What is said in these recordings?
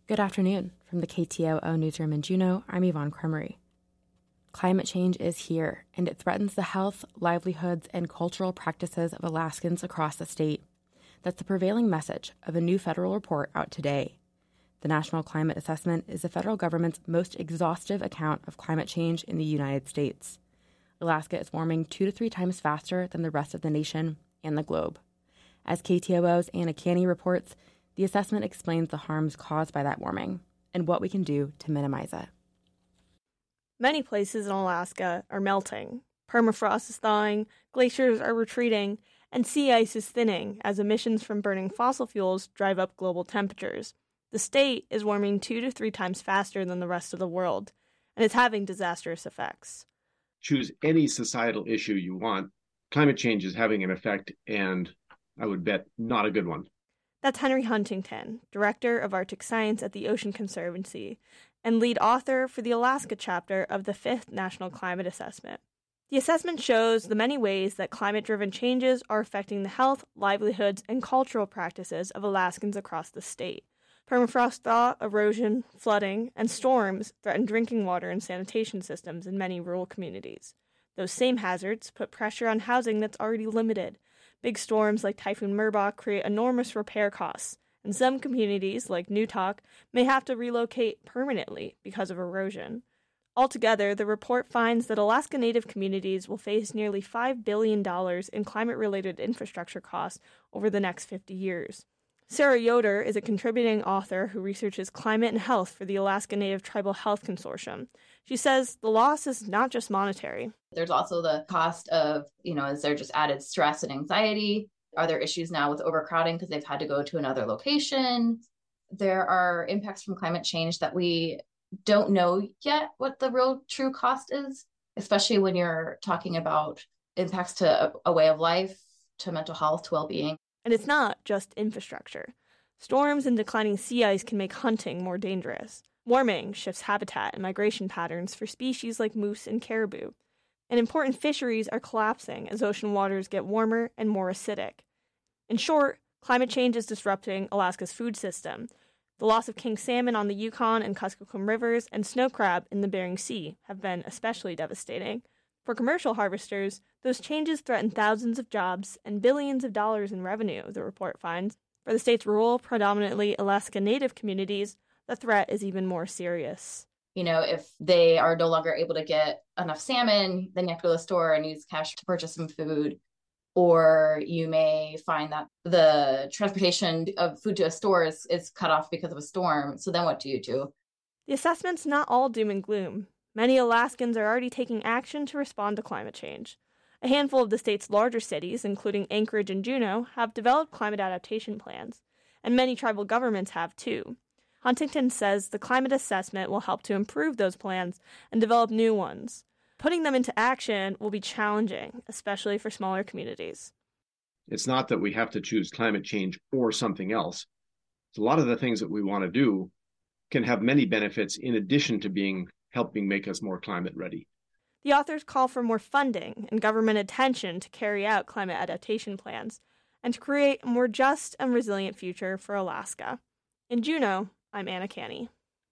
Good afternoon. From the KTOO newsroom in Juneau, I'm Yvonne Cremery. Climate change is here, and it threatens the health, livelihoods, and cultural practices of Alaskans across the state. That's the prevailing message of a new federal report out today. The National Climate Assessment is the federal government's most exhaustive account of climate change in the United States. Alaska is warming 2 to 3 times faster than the rest of the nation and the globe. As KTOO's Anna Canny reports, the assessment explains the harms caused by that warming and what we can do to minimize it. Many places in Alaska are melting. Permafrost is thawing, glaciers are retreating, and sea ice is thinning as emissions from burning fossil fuels drive up global temperatures. The state is warming 2 to 3 times faster than the rest of the world, and it's having disastrous effects. Choose any societal issue you want. Climate change is having an effect, and I would bet not a good one. That's Henry Huntington, Director of Arctic Science at the Ocean Conservancy, and lead author for the Alaska chapter of the 5th National Climate Assessment. The assessment shows the many ways that climate-driven changes are affecting the health, livelihoods, and cultural practices of Alaskans across the state. Permafrost thaw, erosion, flooding, and storms threaten drinking water and sanitation systems in many rural communities. Those same hazards put pressure on housing that's already limited. Big storms like Typhoon Merbok create enormous repair costs, and some communities, like Newtok, may have to relocate permanently because of erosion. Altogether, the report finds that Alaska Native communities will face nearly $5 billion in climate-related infrastructure costs over the next 50 years. Sarah Yoder is a contributing author who researches climate and health for the Alaska Native Tribal Health Consortium. She says the loss is not just monetary. There's also the cost of, is there just added stress and anxiety? Are there issues now with overcrowding because they've had to go to another location? There are impacts from climate change that we don't know yet what the real true cost is, especially when you're talking about impacts to a way of life, to mental health, to well-being. And it's not just infrastructure. Storms and declining sea ice can make hunting more dangerous. Warming shifts habitat and migration patterns for species like moose and caribou. And important fisheries are collapsing as ocean waters get warmer and more acidic. In short, climate change is disrupting Alaska's food system. The loss of king salmon on the Yukon and Kuskokwim rivers and snow crab in the Bering Sea have been especially devastating. For commercial harvesters, those changes threaten thousands of jobs and billions of dollars in revenue, the report finds. For the state's rural, predominantly Alaska Native communities, the threat is even more serious. If they are no longer able to get enough salmon, then you have to go to the store and use cash to purchase some food. Or you may find that the transportation of food to a store is cut off because of a storm. So then what do you do? The assessment's not all doom and gloom. Many Alaskans are already taking action to respond to climate change. A handful of the state's larger cities, including Anchorage and Juneau, have developed climate adaptation plans, and many tribal governments have too. Huntington says the climate assessment will help to improve those plans and develop new ones. Putting them into action will be challenging, especially for smaller communities. It's not that we have to choose climate change or something else. A lot of the things that we want to do can have many benefits in addition to helping make us more climate ready. The authors call for more funding and government attention to carry out climate adaptation plans and to create a more just and resilient future for Alaska. In Juneau, I'm Anna Canny.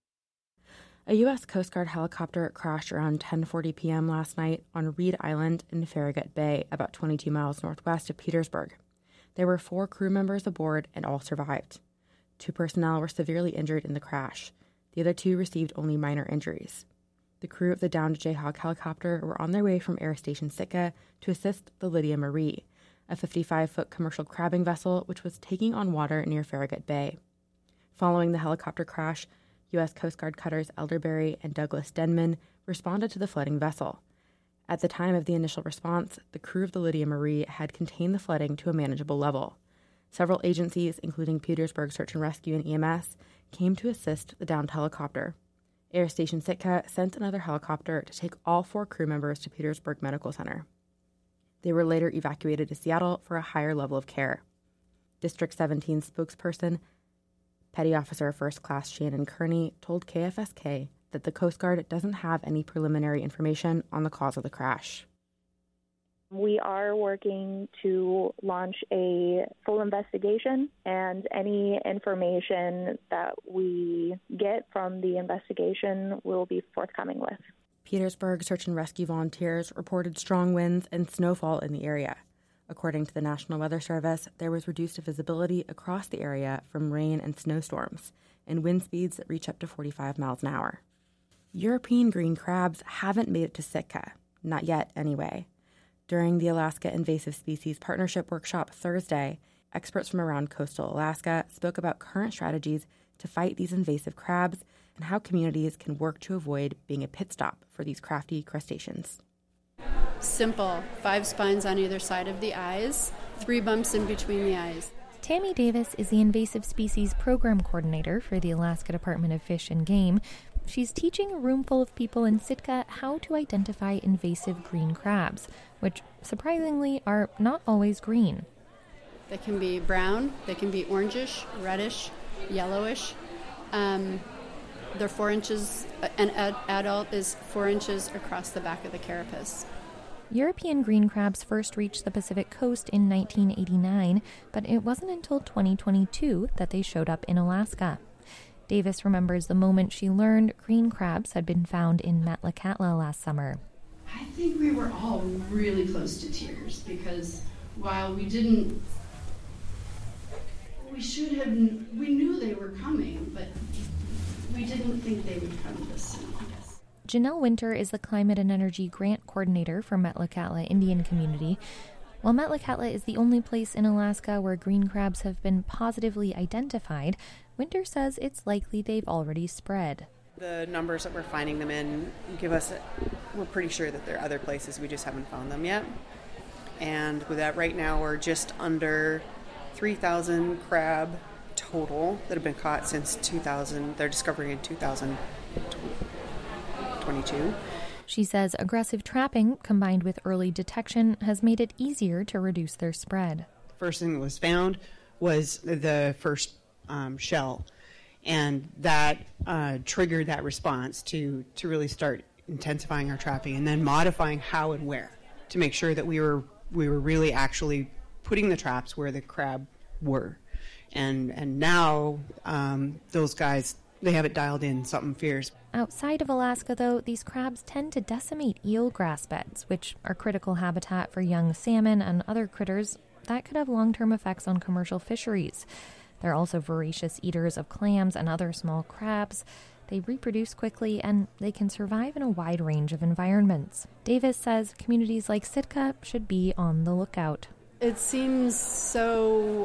A U.S. Coast Guard helicopter crashed around 10:40 p.m. last night on Reed Island in Farragut Bay, about 22 miles northwest of Petersburg. There were 4 crew members aboard and all survived. 2 personnel were severely injured in the crash. The other 2 received only minor injuries. The crew of the downed Jayhawk helicopter were on their way from Air Station Sitka to assist the Lydia Marie, a 55-foot commercial crabbing vessel which was taking on water near Farragut Bay. Following the helicopter crash, U.S. Coast Guard cutters Elderberry and Douglas Denman responded to the flooding vessel. At the time of the initial response, the crew of the Lydia Marie had contained the flooding to a manageable level. Several agencies, including Petersburg Search and Rescue and EMS, came to assist the downed helicopter. Air Station Sitka sent another helicopter to take all 4 crew members to Petersburg Medical Center. They were later evacuated to Seattle for a higher level of care. District 17 spokesperson, Petty Officer First Class Shannon Kearney, told KFSK that the Coast Guard doesn't have any preliminary information on the cause of the crash. We are working to launch a full investigation, and any information that we we get from the investigation, we'll be forthcoming with. Petersburg search and rescue volunteers reported strong winds and snowfall in the area. According to the National Weather Service, there was reduced visibility across the area from rain and snowstorms, and wind speeds that reach up to 45 miles an hour. European green crabs haven't made it to Sitka, not yet anyway. During the Alaska Invasive Species Partnership Workshop Thursday, experts from around coastal Alaska spoke about current strategies to fight these invasive crabs and how communities can work to avoid being a pit stop for these crafty crustaceans. Simple, 5 spines on either side of the eyes, 3 bumps in between the eyes. Tammy Davis is the Invasive Species Program Coordinator for the Alaska Department of Fish and Game. She's teaching a room full of people in Sitka how to identify invasive green crabs, which surprisingly are not always green. They can be brown, they can be orangish, reddish, yellowish. They're 4 inches, an adult is 4 inches across the back of the carapace. European green crabs first reached the Pacific coast in 1989, but it wasn't until 2022 that they showed up in Alaska. Davis remembers the moment she learned green crabs had been found in Metlakatla last summer. I think we were all really close to tears because while we knew they were coming, but we didn't think they would come this soon, I guess. Janelle Winter is the Climate and Energy Grant Coordinator for Metlakatla Indian Community. While Metlakatla is the only place in Alaska where green crabs have been positively identified, Winter says it's likely they've already spread. The numbers that we're finding them in we're pretty sure that there are other places, we just haven't found them yet. And with that, right now we're just under 3,000 crab total that have been caught since 2000. They're discovering in 2022. She says aggressive trapping combined with early detection has made it easier to reduce their spread. First thing that was found was the first shell, and that triggered that response to really start intensifying our trapping and then modifying how and where to make sure that we were really actually putting the traps where the crab were. And now those guys, they have it dialed in, something fierce. Outside of Alaska, though, these crabs tend to decimate eelgrass beds, which are critical habitat for young salmon and other critters that could have long-term effects on commercial fisheries. They're also voracious eaters of clams and other small crabs. They reproduce quickly, and they can survive in a wide range of environments. Davis says communities like Sitka should be on the lookout. It seems so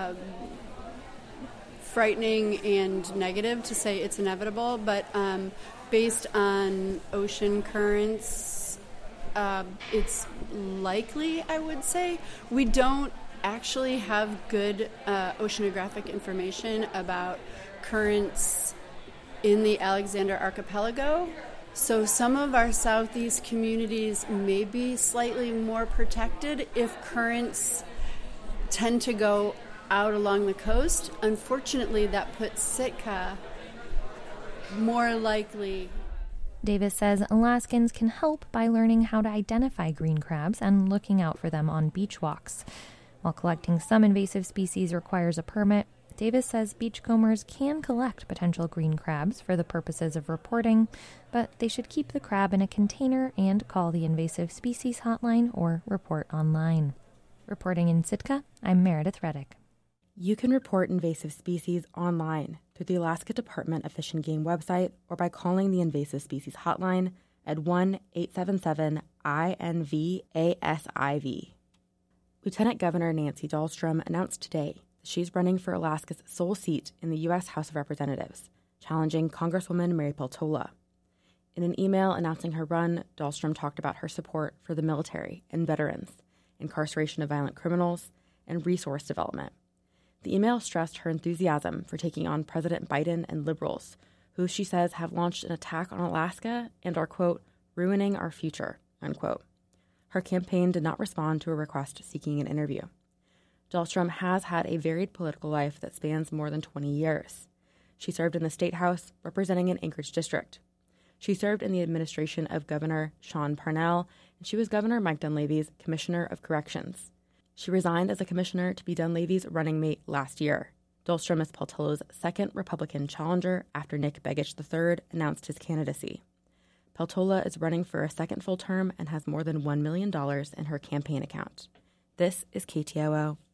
frightening and negative to say it's inevitable, but based on ocean currents, it's likely, I would say. We don't actually have good oceanographic information about currents in the Alexander Archipelago. So some of our southeast communities may be slightly more protected if currents tend to go out along the coast. Unfortunately, that puts Sitka more likely. Davis says Alaskans can help by learning how to identify green crabs and looking out for them on beach walks. While collecting some invasive species requires a permit, Davis says beachcombers can collect potential green crabs for the purposes of reporting, but they should keep the crab in a container and call the invasive species hotline or report online. Reporting in Sitka, I'm Meredith Reddick. You can report invasive species online through the Alaska Department of Fish and Game website or by calling the invasive species hotline at 1-877-INVASIV. Lieutenant Governor Nancy Dahlstrom announced today that she's running for Alaska's sole seat in the U.S. House of Representatives, challenging Congresswoman Mary Peltola. In an email announcing her run, Dahlstrom talked about her support for the military and veterans, incarceration of violent criminals, and resource development. The email stressed her enthusiasm for taking on President Biden and liberals, who she says have launched an attack on Alaska and are, quote, ruining our future, unquote. Her campaign did not respond to a request seeking an interview. Dahlstrom has had a varied political life that spans more than 20 years. She served in the State House, representing an Anchorage district. She served in the administration of Governor Sean Parnell, and she was Governor Mike Dunleavy's Commissioner of Corrections. She resigned as a commissioner to be Dunleavy's running mate last year. Dahlstrom is Peltolo's second Republican challenger after Nick Begich III announced his candidacy. Peltola is running for a second full term and has more than $1 million in her campaign account. This is KTOO.